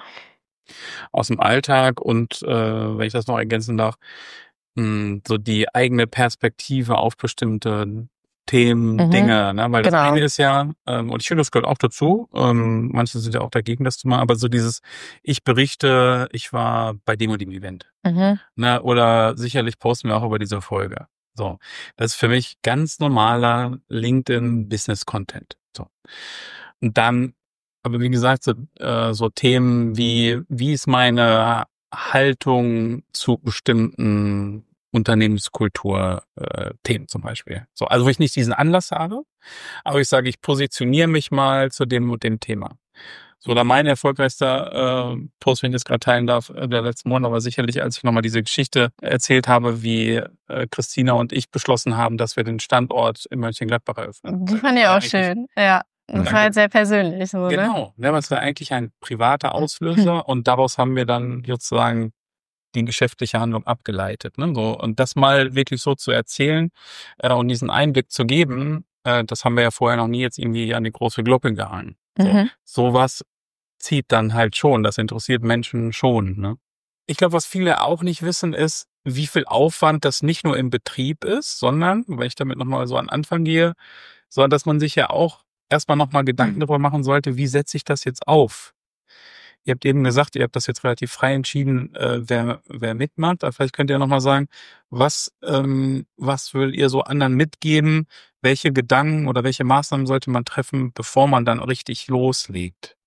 Aus dem Alltag und, äh, wenn ich das noch ergänzen darf, mh, so die eigene Perspektive auf bestimmte Themen, mhm. Dinge, ne? Weil genau. Das eine ist ja, ähm, und ich finde, das gehört auch dazu, ähm, manche sind ja auch dagegen, das zu machen, aber so dieses, ich berichte, ich war bei dem und dem Event. Mhm. Ne? Oder sicherlich posten wir auch über diese Folge. So, das ist für mich ganz normaler LinkedIn-Business-Content. So. Und dann, aber wie gesagt, so, äh, so Themen wie, wie ist meine Haltung zu bestimmten Unternehmenskultur-Themen äh, zum Beispiel. So, also wo ich nicht diesen Anlass habe, aber ich sage, ich positioniere mich mal zu dem und dem Thema. So, oder mein erfolgreichster äh, Post, wenn ich das gerade teilen darf, äh, der letzten Monat, aber sicherlich, als ich nochmal diese Geschichte erzählt habe, wie äh, Christina und ich beschlossen haben, dass wir den Standort in Mönchengladbach eröffnen. Die fand ich auch schön, ja. Das war halt sehr persönlich so, genau, ne? Das war eigentlich ein privater Auslöser und daraus haben wir dann sozusagen die geschäftliche Handlung abgeleitet. Ne? So, und das mal wirklich so zu erzählen äh, und diesen Einblick zu geben, äh, das haben wir ja vorher noch nie jetzt irgendwie an die große Glocke gehangen. So, mhm. Sowas zieht dann halt schon, das interessiert Menschen schon. Ne? Ich glaube, was viele auch nicht wissen, ist, wie viel Aufwand das nicht nur im Betrieb ist, sondern, wenn ich damit nochmal so an Anfang gehe, sondern dass man sich ja auch erstmal nochmal Gedanken mhm. darüber machen sollte, wie setze ich das jetzt auf? Ihr habt eben gesagt, ihr habt das jetzt relativ frei entschieden, äh, wer wer mitmacht. Aber vielleicht könnt ihr nochmal sagen, was ähm, was würdet ihr so anderen mitgeben? Welche Gedanken oder welche Maßnahmen sollte man treffen, bevor man dann richtig loslegt?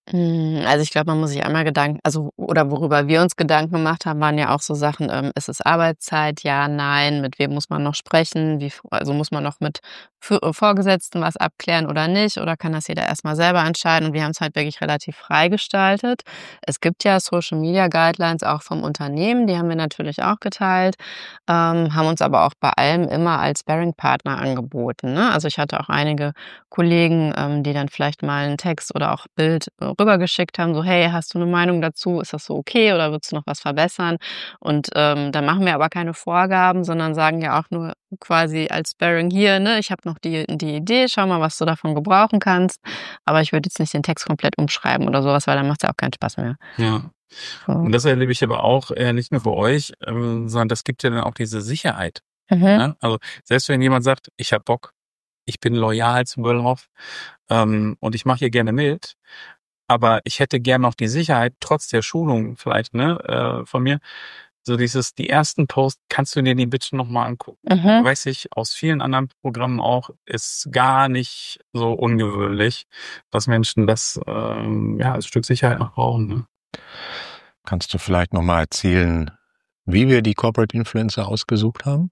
Hm, also ich glaube, man muss sich einmal Gedanken also oder worüber wir uns Gedanken gemacht haben, waren ja auch so Sachen, ähm, ist es Arbeitszeit? Ja, nein. Mit wem muss man noch sprechen? Wie f also muss man noch mit Fü äh, Vorgesetzten was abklären oder nicht? Oder kann das jeder erst mal selber entscheiden? Und wir haben's halt wirklich relativ frei gestaltet. Es gibt ja Social Media Guidelines auch vom Unternehmen, die haben wir natürlich auch geteilt, ähm, haben uns aber auch bei allem immer als Sparringpartner angeboten, ne? Also ich hatte auch einige Kollegen, ähm, die dann vielleicht mal 'n Text oder auch Bild, äh, rübergeschickt haben, so: „Hey, hast du 'ne Meinung dazu? Ist das so okay oder würdest du noch was verbessern?“ Und, ähm, da machen wir aber keine Vorgaben, sondern sagen ja auch nur quasi als Sparring: „Hier, ne, ich habe noch die und die Idee, schau mal, was du davon gebrauchen kannst. Aber ich würde jetzt nicht den Text komplett umschreiben oder so was, weil dann macht's ja auch keinen Spaß mehr.“ Ja. So. Und das erlebe ich aber auch, äh, nicht nur bei euch, ähm, sondern das gibt ja dann auch diese Sicherheit, Mhm. ne? Also, selbst wenn jemand sagt: „Ich habe Bock, ich bin loyal zu Böllhoff, ähm, und ich mache hier gerne mit, aber ich hätte gern noch die Sicherheit, trotz der Schulung vielleicht, ne, äh, von mir, so dieses die ersten Posts, kannst du dir die bitte noch mal angucken?“ Mhm. Weiß ich aus vielen anderen Programmen auch, ist gar nicht so ungewöhnlich, dass Menschen das, ähm, ja, als Stück Sicherheit noch brauchen, ne? Kannst du vielleicht noch mal erzählen, wie wir die Corporate Influencer ausgesucht haben?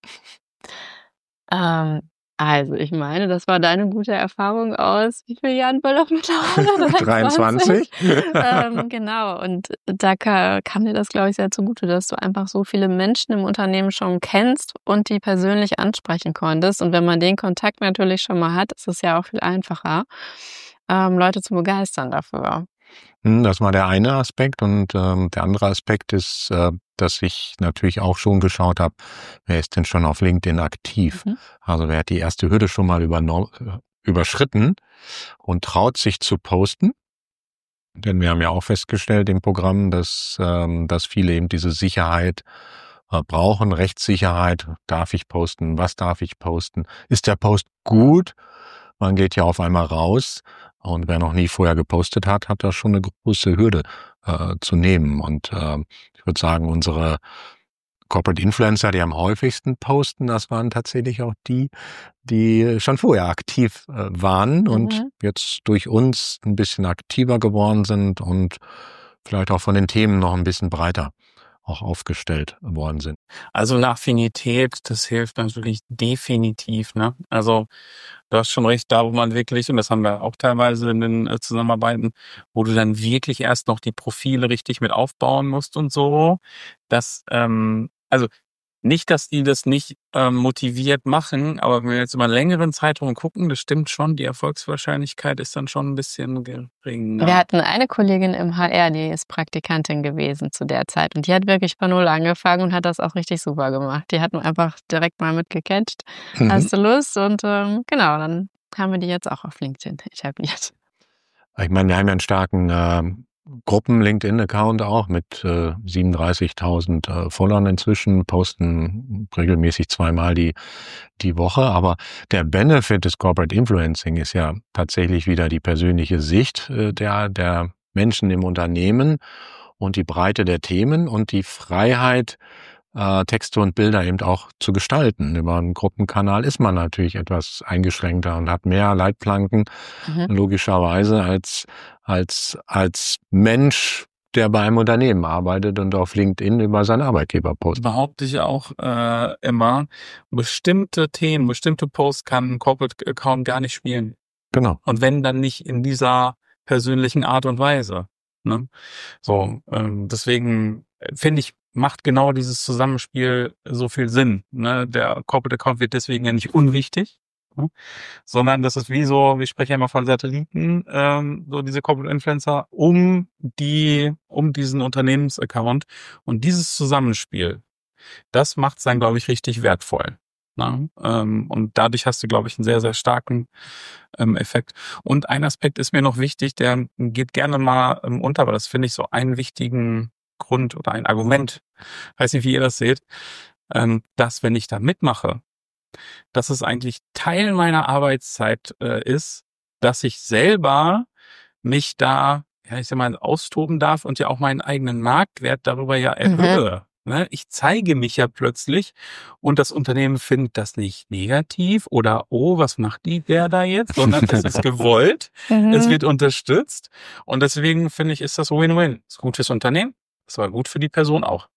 Ähm, also ich meine, das war deine gute Erfahrung aus wie viel Jahren Böllhoff mittlerweile? dreiundzwanzig? dreiundzwanzig. Ähm, genau. Und da ka kam dir das, glaube ich, sehr zugute, dass du einfach so viele Menschen im Unternehmen schon kennst und die persönlich ansprechen konntest. Und wenn man den Kontakt natürlich schon mal hat, ist es ja auch viel einfacher, ähm, Leute zu begeistern dafür. Hm, das war der eine Aspekt und, ähm, der andere Aspekt ist, äh, dass ich natürlich auch schon geschaut habe, wer ist denn schon auf LinkedIn aktiv? Mhm. Also, wer hat die erste Hürde schon mal übernau äh, überschritten und traut sich zu posten? Denn wir haben ja auch festgestellt im Programm, dass, ähm, dass viele eben diese Sicherheit, äh, brauchen, Rechtssicherheit. Darf ich posten? Was darf ich posten? Ist der Post gut? Man geht ja auf einmal raus und wer noch nie vorher gepostet hat, hat da schon 'ne große Hürde, äh, zu nehmen. Und, ähm, ich würde sagen, unsere Corporate Influencer, die am häufigsten posten, das waren tatsächlich auch die, die schon vorher aktiv, äh, waren und Mhm. jetzt durch uns 'n bisschen aktiver geworden sind und vielleicht auch von den Themen noch 'n bisschen breiter auch aufgestellt worden sind. Also 'ne Affinität, das hilft natürlich definitiv, ne? Also, du hast schon recht, da wo man wirklich und das haben wir auch teilweise in den, äh, Zusammenarbeiten, wo du dann wirklich erst noch die Profile richtig mit aufbauen musst und so. Das, ähm also nicht, dass die das nicht, ähm, motiviert machen, aber wenn wir jetzt über 'n längeren Zeitraum gucken, das stimmt schon, die Erfolgswahrscheinlichkeit ist dann schon 'n bisschen gering, Wir ja. hatten eine Kollegin im H R, die ist Praktikantin gewesen zu der Zeit und die hat wirklich von null angefangen und hat das auch richtig super gemacht. Die hat nur einfach direkt mal mit gecatcht: Mhm. „Hast du Lust?“ Und, ähm, genau, dann haben wir die jetzt auch auf LinkedIn etabliert. Ich meine, wir haben ja 'n starken, ähm, Gruppen-LinkedIn-Account auch mit, äh, siebenunddreißigtausend, äh, Followern inzwischen, posten regelmäßig zweimal die die Woche. Aber der Benefit des Corporate Influencing ist ja tatsächlich wieder die persönliche Sicht, äh, der der Menschen im Unternehmen und die Breite der Themen und die Freiheit, äh, Texte und Bilder eben auch zu gestalten. Über 'n Gruppenkanal ist man natürlich etwas eingeschränkter und hat mehr Leitplanken Mhm. logischerweise als als als Mensch, der bei einem Unternehmen arbeitet und auf LinkedIn über seinen Arbeitgeber postet. Behaupte ich auch, äh, immer. Bestimmte Themen, bestimmte Posts kann 'n Corporate Account gar nicht spielen. Genau. Und wenn, dann nicht in dieser persönlichen Art und Weise, ne? So, ähm, deswegen finde ich, macht genau dieses Zusammenspiel so viel Sinn, ne? Der Corporate Account wird deswegen ja nicht unwichtig, ne? Sondern das ist wie so, wir sprechen ja immer von Satelliten, ähm, so diese Corporate Influencer um die um diesen Unternehmensaccount. Und dieses Zusammenspiel, das macht's dann, glaube ich, richtig wertvoll, ne? Ähm, und dadurch hast du, glaube ich, 'n sehr, sehr starken, ähm, Effekt. Und ein Aspekt ist mir noch wichtig, der geht gerne mal, ähm, unter, aber das finde ich so einen wichtigen Grund oder ein Argument, weiß nicht, wie ihr das seht, ähm, dass, wenn ich da mitmache, dass es eigentlich Teil meiner Arbeitszeit, äh, ist, dass ich selber mich da, ja, ich sage mal, austoben darf und ja auch meinen eigenen Marktwert darüber ja Mhm. erhöhe, Ne? Ich zeige mich ja plötzlich und das Unternehmen findet das nicht negativ oder oh, was macht die der da jetzt, sondern es ist gewollt, Mhm. es wird unterstützt und deswegen finde ich, ist das Win-Win. Ist gut fürs Unternehmen, ist aber gut für die Person auch.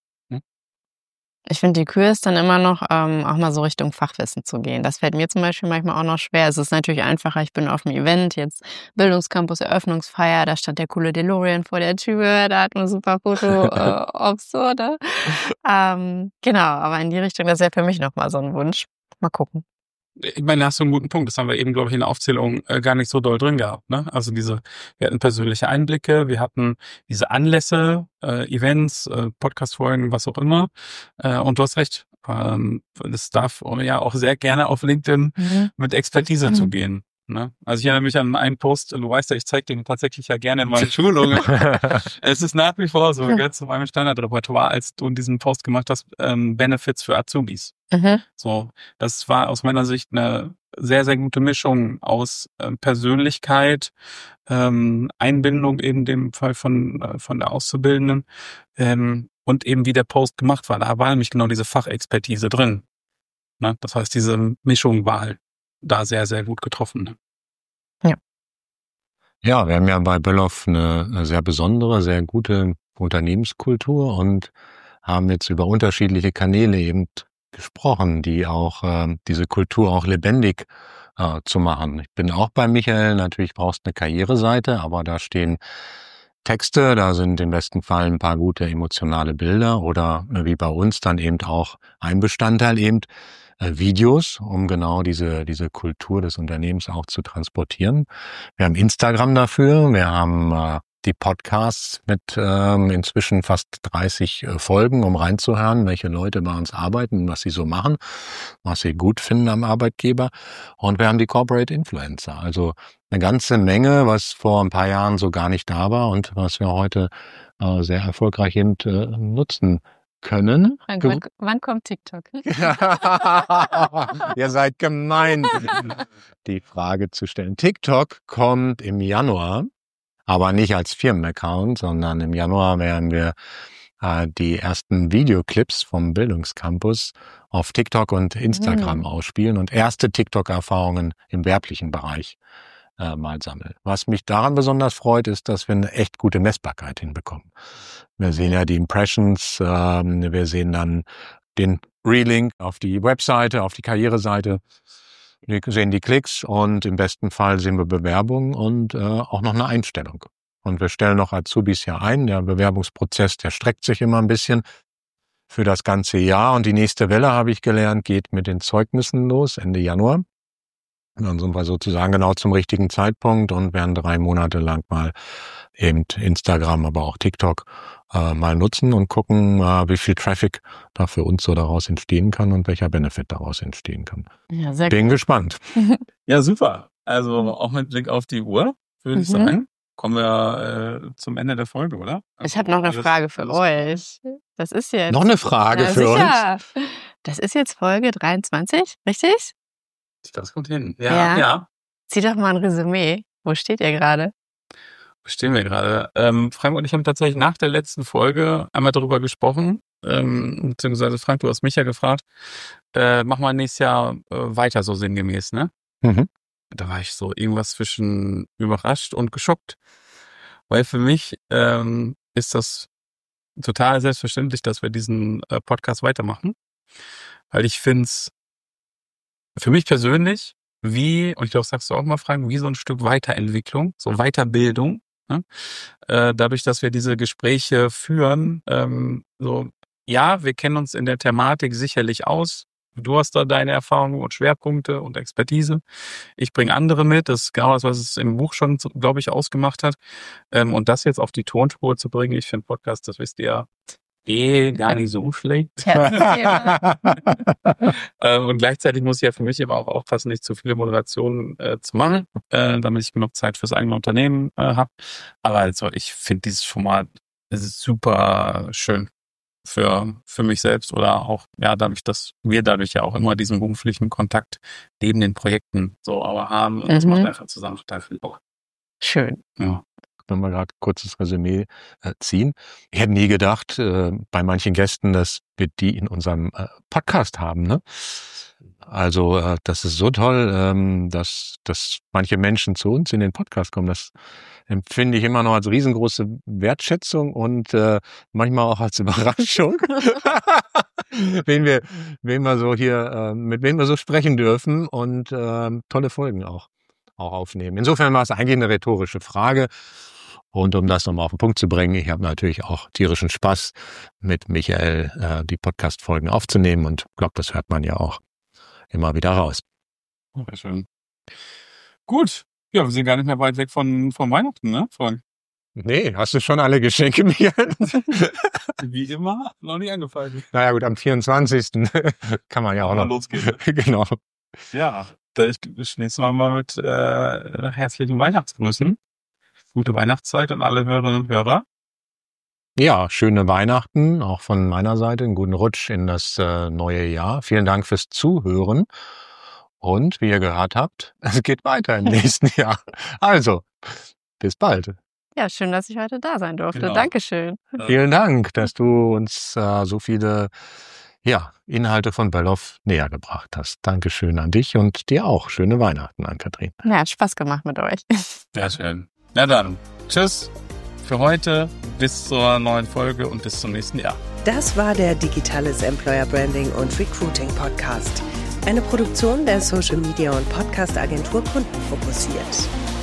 Ich finde, die Kür ist dann immer noch, ähm, auch mal so Richtung Fachwissen zu gehen. Das fällt mir zum Beispiel manchmal auch noch schwer. Es ist natürlich einfacher, ich bin auf dem Event, jetzt Bildungscampus Eröffnungsfeier, da stand der coole DeLorean vor der Tür, da hat man ein super Foto, äh, Ops, oder? Ähm, genau, aber in die Richtung, das wäre für mich nochmal so ein Wunsch. Mal gucken. Ich meine, da hast du einen guten Punkt. Das haben wir eben, glaube ich, in der Aufzählung äh, gar nicht so doll drin gehabt. Ne? Also diese, wir hatten persönliche Einblicke, wir hatten diese Anlässe, äh, Events, äh, Podcast-Folgen, was auch immer. Äh, und du hast recht. Ähm, das darf ja auch sehr gerne auf LinkedIn Mhm. mit Expertise zu Mhm. gehen. Ne? Also ich erinnere mich an einen Post, du weißt ja, ich zeige den tatsächlich ja gerne in meinen Schulungen. Es ist nach wie vor so, gehört zu meinem Standardrepertoire, als du diesen Post gemacht hast, ähm, Benefits für Azubis. Mhm. So, das war aus meiner Sicht eine sehr, sehr gute Mischung aus äh, Persönlichkeit, ähm, Einbindung in dem Fall von, äh, von der Auszubildenden ähm, und eben wie der Post gemacht war. Da war nämlich genau diese Fachexpertise drin. Ne? Das heißt, diese Mischung war halt da sehr, sehr gut getroffen. Ne? Ja, wir haben ja bei Böllhoff eine, eine sehr besondere, sehr gute Unternehmenskultur und haben jetzt über unterschiedliche Kanäle eben gesprochen, die auch äh, diese Kultur auch lebendig äh, zu machen. Ich bin auch bei Michael, natürlich brauchst du eine Karriereseite, aber da stehen Texte, da sind im besten Fall ein paar gute emotionale Bilder oder äh, wie bei uns dann eben auch ein Bestandteil eben äh, Videos, um genau diese diese Kultur des Unternehmens auch zu transportieren. Wir haben Instagram dafür, wir haben äh, die Podcasts mit ähm, inzwischen fast dreißig äh, Folgen, um reinzuhören, welche Leute bei uns arbeiten, was sie so machen, was sie gut finden am Arbeitgeber. Und wir haben die Corporate Influencer, also eine ganze Menge, was vor ein paar Jahren so gar nicht da war und was wir heute äh, sehr erfolgreich eben äh, nutzen können. Frank, wann, wann kommt TikTok? Ihr seid gemein, die Frage zu stellen. TikTok kommt im Januar, aber nicht als Firmenaccount, sondern im Januar werden wir äh, die ersten Videoclips vom Bildungscampus auf TikTok und Instagram Mhm. ausspielen und erste TikTok-Erfahrungen im werblichen Bereich äh, mal sammeln. Was mich daran besonders freut, ist, dass wir eine echt gute Messbarkeit hinbekommen. Wir sehen ja die Impressions, ähm, wir sehen dann den Relink auf die Webseite, auf die Karriereseite. Wir sehen die Klicks und im besten Fall sehen wir Bewerbungen und äh, auch noch eine Einstellung. Und wir stellen noch Azubis ja ein. Der Bewerbungsprozess, der streckt sich immer ein bisschen für das ganze Jahr. Und die nächste Welle, habe ich gelernt, geht mit den Zeugnissen los, Ende Januar. Und dann sind wir sozusagen genau zum richtigen Zeitpunkt und werden drei Monate lang mal eben Instagram, aber auch TikTok äh, mal nutzen und gucken, äh, wie viel Traffic da für uns so daraus entstehen kann und welcher Benefit daraus entstehen kann. Ja, sehr Bin gespannt. Ja, super. Also auch mit Blick auf die Uhr, würde ich Mhm. sagen, kommen wir äh, zum Ende der Folge, oder? Ich habe noch eine Alles- Frage für alles- euch. Das ist jetzt. Noch eine Frage Ja, für uns. sicher. Das ist jetzt Folge dreiundzwanzig, richtig? Ich glaube, das kommt hin. Ja, Ja. ja. Zieh doch mal ein Resümee. Wo steht ihr gerade? Wo stehen wir gerade? Ähm, Frank und ich haben tatsächlich nach der letzten Folge einmal darüber gesprochen, ähm, beziehungsweise Frank, du hast mich ja gefragt, äh, machen wir nächstes Jahr äh, weiter so sinngemäß, ne? Mhm. Da war ich so irgendwas zwischen überrascht und geschockt, weil für mich ähm, ist das total selbstverständlich, dass wir diesen äh, Podcast weitermachen, weil ich finde es für mich persönlich wie, und ich glaube, das sagst du auch mal, Frank, wie so ein Stück Weiterentwicklung, so Weiterbildung, ne? Äh, dadurch, dass wir diese Gespräche führen, ähm, so, ja, wir kennen uns in der Thematik sicherlich aus. Du hast da deine Erfahrungen und Schwerpunkte und Expertise. Ich bringe andere mit. Das ist genau das, was es im Buch schon, glaube ich, ausgemacht hat. Ähm, und das jetzt auf die Tonspur zu bringen, ich finde Podcast, das wisst ihr ja, eh gar nicht so schlecht. Tja, Äh, und gleichzeitig muss ich ja für mich aber auch aufpassen, nicht zu viele Moderationen äh, zu machen, äh, damit ich genug Zeit fürs eigene Unternehmen äh, habe. Aber also ich finde dieses Format, es ist super schön für für mich selbst oder auch, ja, dadurch, dass wir dadurch ja auch immer diesen beruflichen Kontakt neben den Projekten so aber haben. Und das Mhm. macht einfach zusammen total viel Bock. schön. Ja. wenn wir gerade kurzes Resümee äh, ziehen. Ich hätte nie gedacht, äh, bei manchen Gästen, dass wir die in unserem äh, Podcast haben, ne? Also äh, das ist so toll, ähm, dass, dass manche Menschen zu uns in den Podcast kommen. Das empfinde ich immer noch als riesengroße Wertschätzung und äh, manchmal auch als Überraschung, wen wir, wen wir so hier, äh, mit wem wir so sprechen dürfen und äh, tolle Folgen auch, auch aufnehmen. Insofern war es eigentlich eine rhetorische Frage. Und um das nochmal auf den Punkt zu bringen, ich habe natürlich auch tierischen Spaß, mit Michael äh, die Podcast-Folgen aufzunehmen und ich glaube, das hört man ja auch immer wieder raus. Sehr schön. Gut. Ja, wir sind gar nicht mehr weit weg von, von Weihnachten, ne, Frank? Nee, hast du schon alle Geschenke, Michael? Wie immer, noch nicht angefallen. Naja gut, am vierundzwanzigsten kann man ja auch noch losgehen. Genau. Ja, da ich schließe wir mal mit äh, herzlichen Weihnachtsgrüßen. Gute Weihnachtszeit an alle Hörerinnen und Hörer. Ja, schöne Weihnachten, auch von meiner Seite, einen guten Rutsch in das äh, neue Jahr. Vielen Dank fürs Zuhören und wie ihr gehört habt, es geht weiter im nächsten Jahr. Also, bis bald. Ja, schön, dass ich heute da sein durfte. Genau. Dankeschön. Ja. Vielen Dank, dass du uns äh, so viele ja, Inhalte von Böllhoff näher gebracht hast. Dankeschön an dich und dir auch. Schöne Weihnachten, Ann-Kathrin. Ja, hat Spaß gemacht mit euch. Sehr schön. Na dann, tschüss für heute, bis zur neuen Folge und bis zum nächsten Jahr. Das war der Digitales Employer Branding und Recruiting Podcast. Eine Produktion der Social Media und Podcast Agentur Kunden fokussiert.